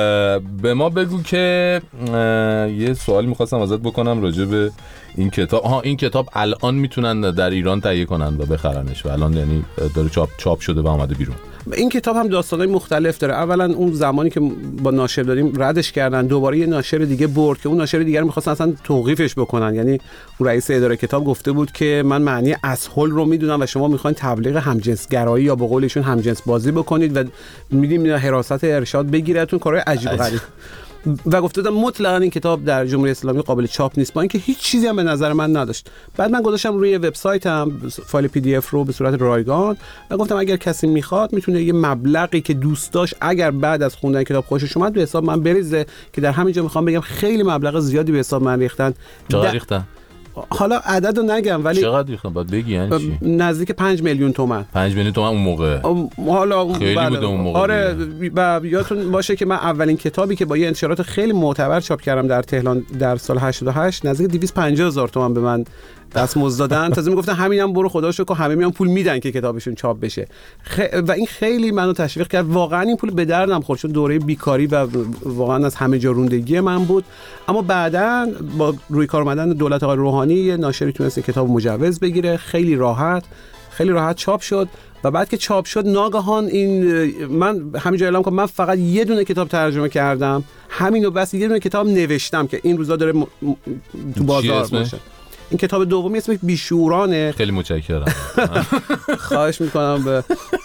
[SPEAKER 7] به ما بگو که یه سوالی میخواستم ازت بکنم راجع به این کتاب. این کتاب الان میتونن در ایران تهیه کنن و بخرنش و الان یعنی داره چاپ شده و آمده بیرون؟
[SPEAKER 19] این کتاب هم داستانای مختلف داره. اولا اون زمانی که با ناشر دادیم ردش کردن، دوباره یه ناشر دیگه برد که اون ناشر دیگه می‌خواستن اصلا توقیفش بکنن. یعنی اون رئیس اداره کتاب گفته بود که من معنی اسهل رو میدونم و شما می‌خواید تبلیغ همجنسگرایی یا به قول ایشون همجنس بازی بکنید و میدیم حراست ارشاد بگیرتون، کارهای عجیب غریب. و گفته بودم مطلقاً این کتاب در جمهوری اسلامی قابل چاپ نیست، با اینکه هیچ چیزی هم به نظر من نداشت. بعد من گذاشتم روی وبسایتم فایل PDF رو به صورت رایگان و گفتم اگر کسی میخواد میتونه یه مبلغی که دوست داشت اگر بعد از خوندن کتاب خوشش اومد به حساب من بریزه، که در همینجا میخوام بگم خیلی مبلغ زیادی به حساب من ریختن.
[SPEAKER 7] چقدر ریختن؟
[SPEAKER 19] حالا عددو نگم ولی
[SPEAKER 7] چقدر ریختن باید بگی یعنی چی؟
[SPEAKER 19] نزدیک 5 میلیون تومان.
[SPEAKER 7] 5 میلیون تومان اون موقع.
[SPEAKER 19] حالا
[SPEAKER 7] خیلی بوده اون موقع.
[SPEAKER 19] آره و یادتون باشه که من اولین کتابی که با یه انتشارات خیلی معتبر چاپ کردم در تهران در سال 88 نزدیک 250,000 تومان به من دستمزد دادن. تازه میگفتن همینم برو خدا شکر همه میان پول میدن که کتابشون چاپ بشه. و این خیلی منو تشویق کرد. واقعا این پول به دردم خورد چون دوره بیکاری و واقعا از همه جا روندگی من بود. اما بعداً با روی کار اومدن دولت آقای روحانی یه ناشری تونست کتاب مجوز بگیره، خیلی راحت چاپ شد. و بعد که چاپ شد ناگهان من همینجا اعلام کنم من فقط یه دونه کتاب ترجمه کردم، همینو بس، یه دونه کتاب نوشتم که این روزا داره تو بازار باشه. این کتاب دومی اسمش بیشعورانه.
[SPEAKER 7] خیلی متشکرم.
[SPEAKER 19] خواهش میکنم. به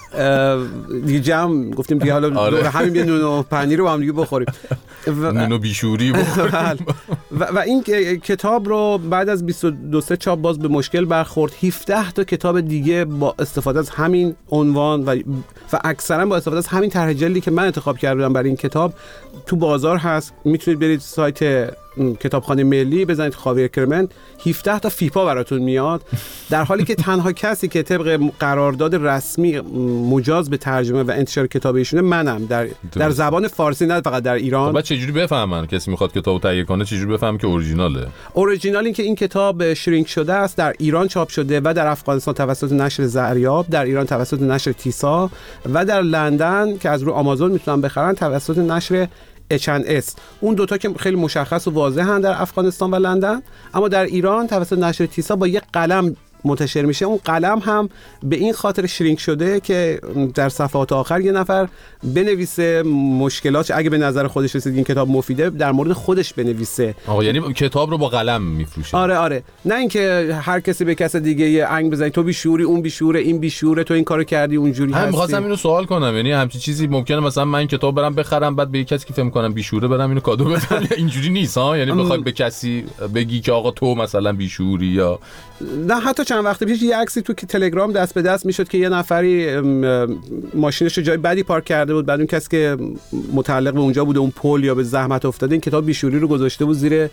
[SPEAKER 19] دیگه جمع گفتیم دیگه حالا دور همین یه نون و پنیر رو هم دیگه بخوریم.
[SPEAKER 7] نون و بیشوری بخوریم.
[SPEAKER 19] و این کتاب رو بعد از 22 چاپ باز به مشکل برخورد. 17 تا کتاب دیگه با استفاده از همین عنوان و اکثرا با استفاده از همین طرح جلدی که من انتخاب کردم برای این کتاب تو بازار هست. میتونید برید سایت کتابخانه ملی بزنید خاویر کرمن، 17 تا فیپا براتون میاد، در حالی که تنها کسی که طبق قرارداد رسمی مجاز به ترجمه و انتشار کتاب ایشونه منم در زبان فارسی، نه فقط در ایران.
[SPEAKER 7] بعد چجوری بفهمن کسی میخواد کتابو تهیه کنه چجوری بفهمه که اورجیناله؟
[SPEAKER 19] اورجینال این که این کتاب شرینک شده است، در ایران چاپ شده و در افغانستان توسط نشر زریاب، در ایران توسط نشر تیسا و در لندن که از رو آمازون میتونن بخرن توسط نشر H&S. اون دوتا که خیلی مشخص و واضحن در افغانستان و لندن، اما در ایران توسط نشر تیسا با یک قلم منتشر میشه. اون قلم هم به این خاطر شرینک شده که در صفحات آخر یه نفر بنویسه مشکلات، اگه به نظر خودش رسید این کتاب مفیده در مورد خودش بنویسه.
[SPEAKER 7] آقا یعنی کتاب رو با قلم میفروشه؟
[SPEAKER 19] آره، نه اینکه هر کسی به کس دیگه یه انگ بزنه تو بیشوری، اون بیشوره، این بیشوره، تو این کارو کردی، اونجوری هستی.
[SPEAKER 7] من می‌خواستم اینو سوال کنم، یعنی همچین چیزی ممکنه مثلا من کتاب برم بخرم بعد به کسی که فکر کنم بیشوره برم اینو کادو بدم؟ اینجوری نیست ها؟ یعنی بخوای به کسی بگی که آقا تو مثلا بیشوری یا
[SPEAKER 19] نه. حتی چند وقت پیش یه عکسی تو که تلگرام دست به دست میشد که یه نفری ماشینش رو جای بدی پارک کرده بود، بعد اون کسی که متعلق به اونجا بوده اون پل یا به زحمت افتاده این کتاب بیشوری رو گذاشته بود زیر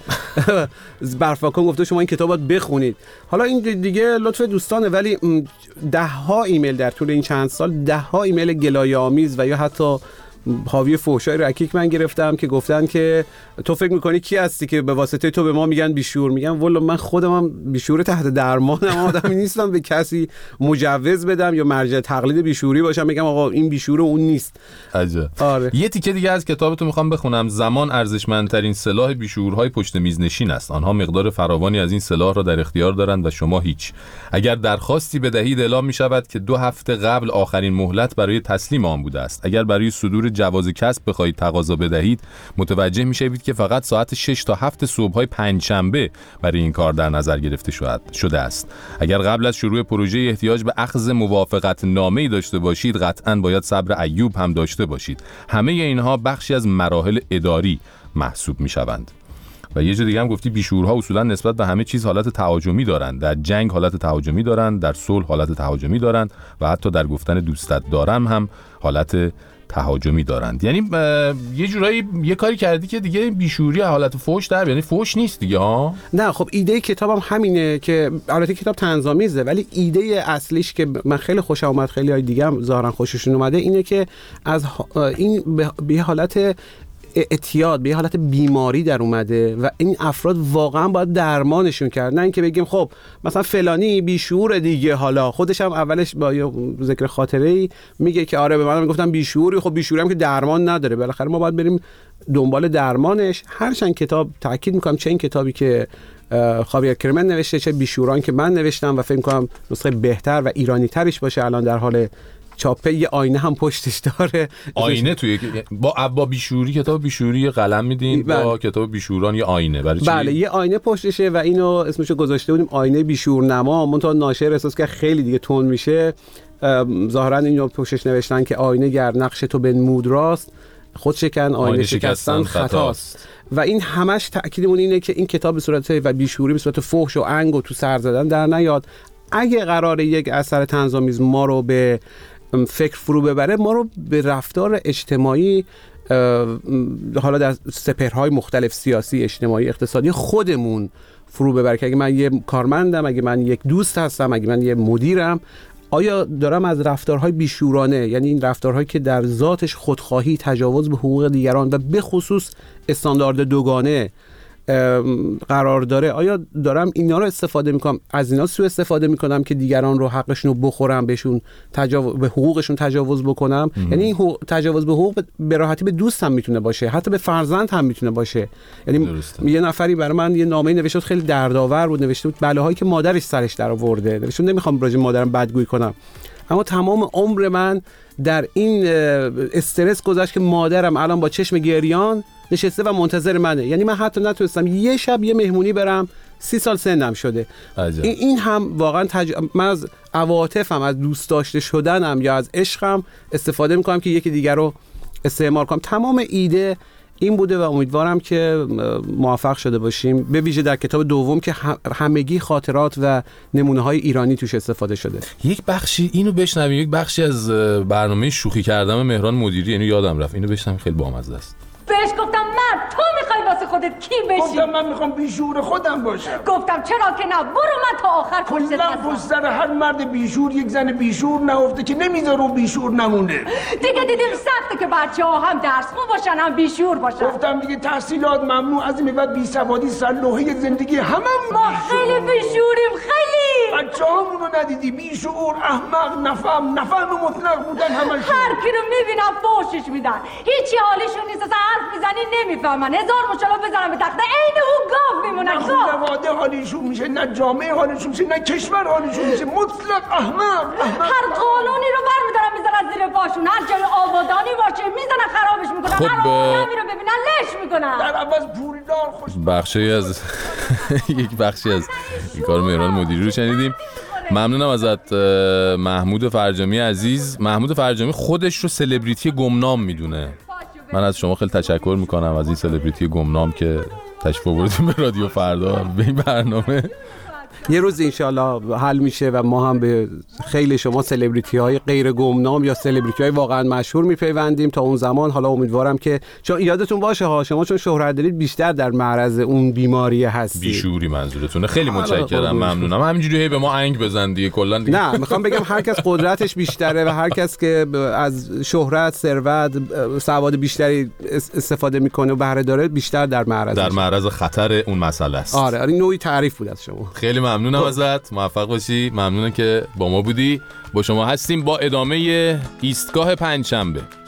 [SPEAKER 19] برفاکن، گفته شما این کتاب باید بخونید. حالا این دیگه لطف دوستانه، ولی 10 ها ایمیل در طول این چند سال، 10 ها ایمیل گلایه‌آمیز و یا حتی حاوی فحشای رکیک من گرفتم که گفتن که تو فکر میکنی کی هستی که به واسطه تو به ما میگن بیشور؟ میگم والا من خودم هم بیشور تحت درمانم، آدمی نیستم به کسی مجوز بدم یا مرجع تقلید بیشوری باشم بگم آقا این بیشور اون نیست.
[SPEAKER 7] عجب.
[SPEAKER 19] آره.
[SPEAKER 7] یه تیکه دیگه از کتابتو میخوام بخونم. زمان ارزشمندترین سلاح بیشورهای پشت میز نشین است. آنها مقدار فراوانی از این سلاح را در اختیار دارند و شما هیچ. اگر درخواستی بدهید اعلام میشود که 2 هفته قبل آخرین مهلت برای تسلیم آن بوده است. اگر برای صدور جواز کسب بخواید تقاضا بدهید متوجه میشید که فقط ساعت 6 تا 7 صبح‌های پنجشنبه برای این کار در نظر گرفته شده است. اگر قبل از شروع پروژه احتیاج به اخذ موافقت نامه‌ای داشته باشید قطعاً باید صبر ایوب هم داشته باشید. همه اینها بخشی از مراحل اداری محسوب میشوند. و یه جا دیگه هم گفتی بیشعورها اصولا نسبت به همه چیز حالت تهاجمی دارند. در جنگ حالت تهاجمی دارند، در صلح حالت تهاجمی دارند و حتی در گفتن دوستت دارم هم حالت تهاجمی دارند. یعنی یه جورایی یه کاری کردی که دیگه بیشعوری حالت فحش در، یعنی فحش نیست دیگه ها.
[SPEAKER 19] نه خب ایده کتابم همینه که البته کتاب طنزآمیزه ولی ایده اصلیش که من خیلی خوشم اومد، خیلی های دیگه هم ظاهرا خوششون اومده، اینه که از این به حالت اعتیاد، به حالت بیماری در اومده و این افراد واقعا باید درمانشون کرد، نه اینکه بگیم خب مثلا فلانی بیشعور دیگه. حالا خودش هم اولش با یه ذکر خاطره‌ای میگه که آره به منم گفتم بیشعوری، خب بیشعوری هم که درمان نداره، بالاخره ما باید بریم دنبال درمانش. هرچند کتاب تاکید میکنم چه این کتابی که خاویر کرمن نوشته چه بیشعوران که من نوشتم و فکر میکنم نسخه بهتر و ایرانی ترش باشه، الان در حال چاپه، یه آینه هم پشتش داره. آینه
[SPEAKER 7] توی با بیشعوری، کتاب بیشعوری قلم میدین، با کتاب بیشعوران یه آینه برای چی؟
[SPEAKER 19] بله یه آینه پشتشه و اینو اسمشو گذاشته بودیم آینه بیشعور نما. منتها ناشر احساس که خیلی دیگه تون میشه، ظاهرا اینو پشتش نوشتن که آینه گر نقش تو بنمود راست، خود شکن آینه شکستن خطاست. و این همش تأکیدمون اینه که این کتاب به صورت و بیشعوری به صورت فحش و انگ و تو سر زدن در نیاد. اگه قراره یک اثر طنزآمیز ما رو به فکر فرو ببره، ما رو به رفتار اجتماعی حالا در سپهرهای مختلف سیاسی، اجتماعی، اقتصادی خودمون فرو ببره که اگه من یه کارمندم، اگه من یک دوست هستم، اگه من یه مدیرم، آیا دارم از رفتارهای بیشعورانه، یعنی این رفتارهایی که در ذاتش خودخواهی، تجاوز به حقوق دیگران و به خصوص استاندارد دوگانه قرار داره، آیا دارم اینا رو استفاده میکنم، از اینا سوء استفاده میکنم که دیگران رو حقشون رو بخورم، بهشون به حقوقشون تجاوز بکنم؟ یعنی این تجاوز به حقوق به راحتی به دوست هم میتونه باشه، حتی به فرزند هم میتونه باشه. یعنی یه نفری برای من یه نامه نوشته بود، خیلی دردآور بود، نوشته بود بلاهایی که مادرش سرش در آورده. نوشته نمیخوام راجع به مادرم بدگویی کنم، اما تمام عمر من در این استرس گذشت که مادرم الان با چشم گریان نشسته و منتظر منه. یعنی من حتی نتونستم یه شب یه مهمونی برم، 30 سال سنم شده. این هم واقعا من از عواطفم، از دوست داشته شدنم یا از عشقم استفاده میکنم که یکی دیگر رو استعمار کنم. تمام ایده این بوده و امیدوارم که موفق شده باشیم، به ویژه در کتاب دوم که همگی خاطرات و نمونه‌های ایرانی توش استفاده شده.
[SPEAKER 7] یک بخشی اینو بشنویم، یک بخشی از برنامه شوخی کردم مهران مدیری، اینو یادم رفت، اینو بشنویم، خیلی بامزه است.
[SPEAKER 20] بهش گفتم مرد تو میخوای واسه خودت کی بشی؟
[SPEAKER 21] گفتم من میخوام بیشعور خودم باشم.
[SPEAKER 20] گفتم چرا که نه، برو من تا آخر پشت
[SPEAKER 21] سر هر مرد بیشعور یک زن بیشعور نهفته که نمیذاره بیشعور نمونه.
[SPEAKER 20] دیگه دیدیم سخته که بچه‌ها هم درس خون باشن هم بیشعور باشن.
[SPEAKER 21] گفتم دیگه تحصیلات ممنوع، از این بعد بیسوادی سرلوحه زندگی هممون.
[SPEAKER 20] ما خیلی بیشعوریم، خیلی.
[SPEAKER 21] بچه‌هامون رو ندیدی؟ بیشعور، احمق، نفهم مطلق بودن همش.
[SPEAKER 20] هر کی رو میبینم فحشش میدن، هیچی حالیشون نیست، اصلا حرف میزنی نمیفهمن، هزار مشالله بزنن به تخته عین اون گاو میمونن.
[SPEAKER 21] نه خانواده حالیشون میشه، نه جامعه حالیشون میشه، نه کشور حالیشون میشه. مطلق احمق.
[SPEAKER 20] هر قانونی رو برمیدارن میذارن زیر پاشون، هر جای آبادانی باشه میزنن خرابش میکنن. هر آدمی رو ببینن لش میکنن.
[SPEAKER 21] در عوض پولدار خوش
[SPEAKER 7] بخشی از یک بخشی از این کار مهران مدیری رو شنیدیم. ممنونم ازت محمود فرجامی عزیز. محمود فرجامی خودش رو سلبریتی گمنام میدونه. من از شما خیلی تشکر میکنم از این سلبریتی گمنام که تشریف آوردیم به رادیو فردا به این برنامه.
[SPEAKER 19] یه روز انشالله حل میشه و ما هم به خیلی شما سلبریتی های غیر گمنام یا سلبریتی های واقعا مشهور میپیوندیم. تا اون زمان حالا امیدوارم که چون یادتون باشه ها، شما چون شهرت دارید بیشتر در معرض اون بیماری هستید.
[SPEAKER 7] بیشعوری منظورتونه. خیلی متشکرم، ممنونم. همینجوری به ما انگ بزن دیگه کلا.
[SPEAKER 19] نه میخوام بگم هر کس قدرتش بیشتره و هر کس که از شهرت، ثروت، سواد بیشتری استفاده میکنه و بهره داره بیشتر در معرض
[SPEAKER 7] خطر اون مسئله است.
[SPEAKER 19] آره نوعی تعریف بود از شما.
[SPEAKER 7] خیلی ممنونم ازت، موفق باشی. ممنونم که با ما بودی. با شما هستیم با ادامه ایستگاه پنجشنبه.